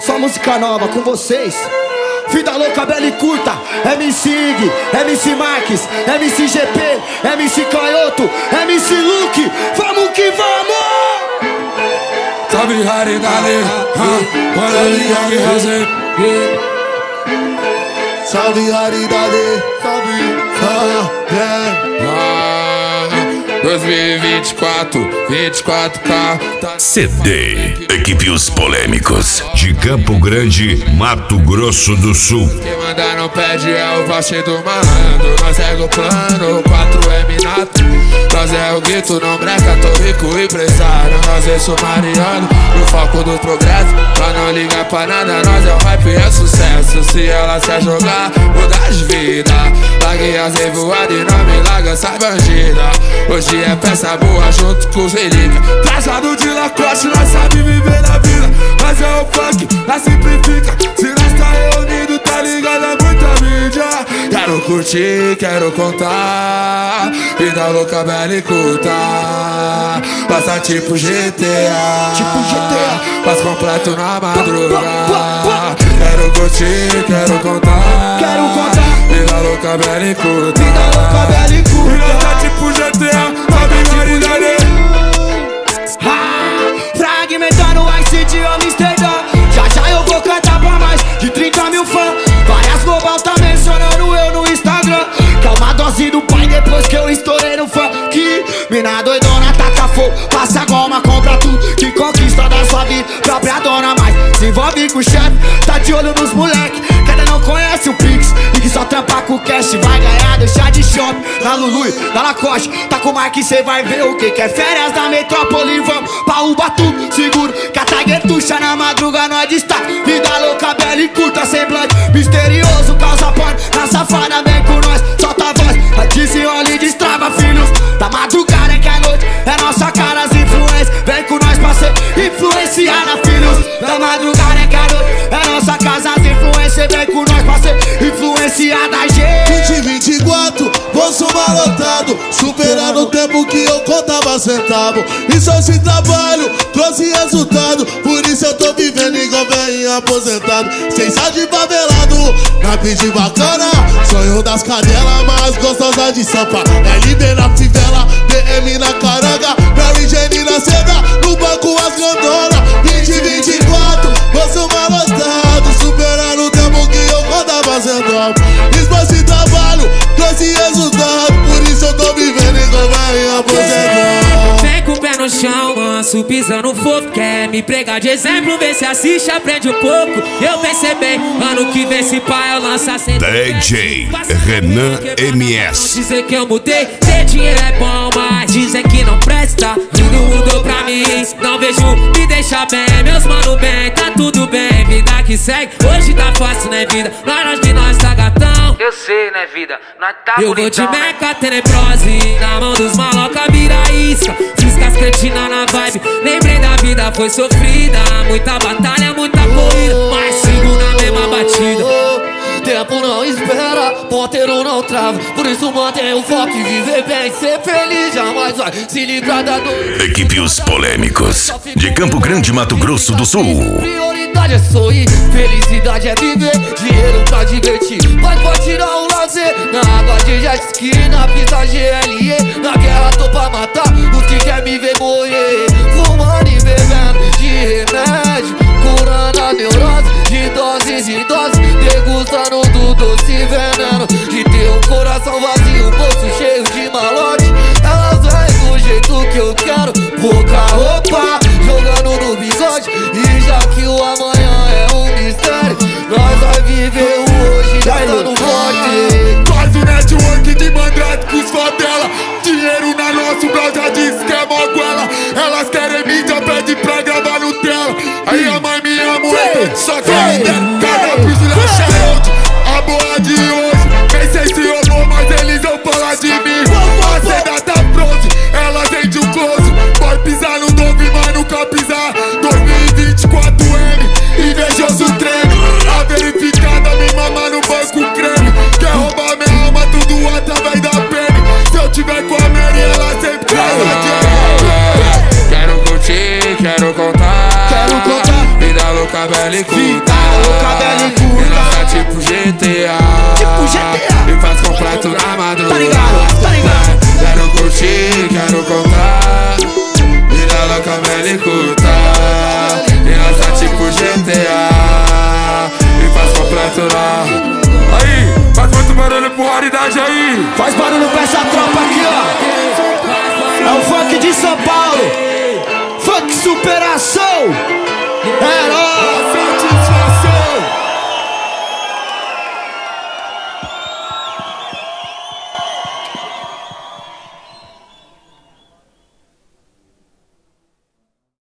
Só música nova com vocês. Vida louca, bela e curta. MC Ig, MC Marques, MC GP, MC Canhoto, MC Luke. Vamos que vamos! Salve raridade, olha aí a me fazer. Salve raridade, salve 2024, 24K. CD Equipe Os Polêmicos de Campo Grande, Mato Grosso do Sul. Quem manda não pede é o Vache do Malandro. Nós é o plano, 4M nato. Nós é o grito, não breca, tô rico empresário. Nós é sumariano, no foco do progresso. Pra não ligar pra nada, nós é o hype e é sucesso. Se ela se jogar, muda de vida. Largue as revoadas e não me larga essa bandida. Hoje é peça boa junto com os relíquias. Trajado de Lacoste, nós sabe viver na vida. Nós é o funk, nós simplifica. Se nós tá reunido, tá ligado a muita mídia. Quero curtir, quero contar. Vida louca, bela e curta. Passa tipo GTA, mas completo na madrugada. Quero curtir, quero contar. Vida louca, bela e curta. Tá tipo GTA, sabe maridade. Fragmentando o Ice de Amsterdã. Já eu vou cantar pra mais de 30 mil fãs. Várias global tá mencionando eu no Instagram. Que é uma dose do pai depois que eu estourei no funk. Mina doidona, taca fogo, passa goma, compra tudo que conquista da sua vida. Própria dona, mas se envolve com o chefe, tá de olho nos moleque. Cada não conhece o Pix e que só trampa com cash. Vai ganhar, deixar de shopping na Lulu, na Lacoste. Tá com marca e cê vai ver o que é férias da metrópole. Vamos pra Ubatuba, seguro, cataguetuxa na madruga, nós destaque. Vida louca, bela e curta, semblante misterioso, causa pano. Na safada, vem com nós, solta a voz. A desenrola e destrava, filhos da madrugada, é que a noite é nossa cara, as influências. Vem com nós pra ser influenciada, filhos da madrugada, é que a noite é nossa casa, as influências. Vem com nós pra ser influenciada, gente. 2024, bolso malotado, superando o tempo que eu contava centavo. E só esse trabalho trouxe resultado, por isso eu tô vivendo igual velhinho aposentado. Sem sal de favelado, na pide bacana, sonho das cadelas mais gostosas de Sampa. LB na fivela, DM na caranga, Mary Jane na seda, no banco as grandonas. 2024, bolso malotado, superando o tempo que eu contava centavo. E só esse trabalho trouxe resultado, por isso eu tô vivendo igual velhinho aposentado. Vem com o pé no chão, manso, pisando fofo. Quer me pregar de exemplo, vê se assiste, aprende um pouco. Eu pensei bem, ano que vem se pá eu lanço a DJ Renan MS. Dizer que eu mudei, ter dinheiro é bom, mas dizem que não presta. Tudo mudou pra mim, não vejo me deixa bem. Meus mano bem, tá tudo bem, vida que segue. Hoje tá fácil, né vida, nós de nós tá gatão. Eu sei, né vida, nós tá eu bonitão. vou de meca tenebrose, na mão dos maloca vira isca. Fiz com as cretinas na vibe, lembrei da vida foi sofrida. Muita batalha, muita corrida, mas sigo na mesma batida. Tempo não espera, ponteiro não trava. Por isso mantém o foco e viver bem, ser feliz, jamais vai se livrar da dor. Equipe Os Polêmicos de Campo Grande, Mato Grosso do Sul. Prioridade é sorrir, felicidade é viver, dinheiro pra divertir, mas pode tirar o lazer. Na água de jet ski, na pista GLE, na guerra tô pra matar os que quer me ver morrer. Fumando e bebendo de remédio, curando a neurose de doses em doses, degustando do doce veneno. De ter um coração vazio, bolso cheio de malote. Elas vêm do jeito que eu quero, pouca roupa, jogando no bigode. E já que o amanhã é um mistério, nós vai viver o hoje, gastando forte. Faz o network de mandrake com os favela. Dinheiro na nossa, o Brau já disse que é moguela. Elas querem mídia, pede pra gravar no tela. Aí a mãe me ama, só que me der. Cada prisão é a boa de hoje. Nem sei se eu vou, mas eles vão falar de mim. A seda tá pronta, elas vêm de um close. Pode pisar no Dove, mas nunca pisar 2024M, invejoso treme. A verificada me mama no banco creme. Quer roubar minha alma, tudo através da pele. Se eu tiver com a Mary, ela sempre traz a dinheiro. Quero curtir, quero contar. Vida louca, bela e curta. cabelo e curta. E lança tipo GTA. E faz completo na madrugada. Tá ligado? Quero curtir, quero contar. Vida louca, cabelo e curta. E lança tipo GTA. E faz completo na. Aí, faz muito barulho pro raridade aí. Faz barulho pra essa tropa aqui, ó. É o funk de São Paulo. Funk superação. É nóis.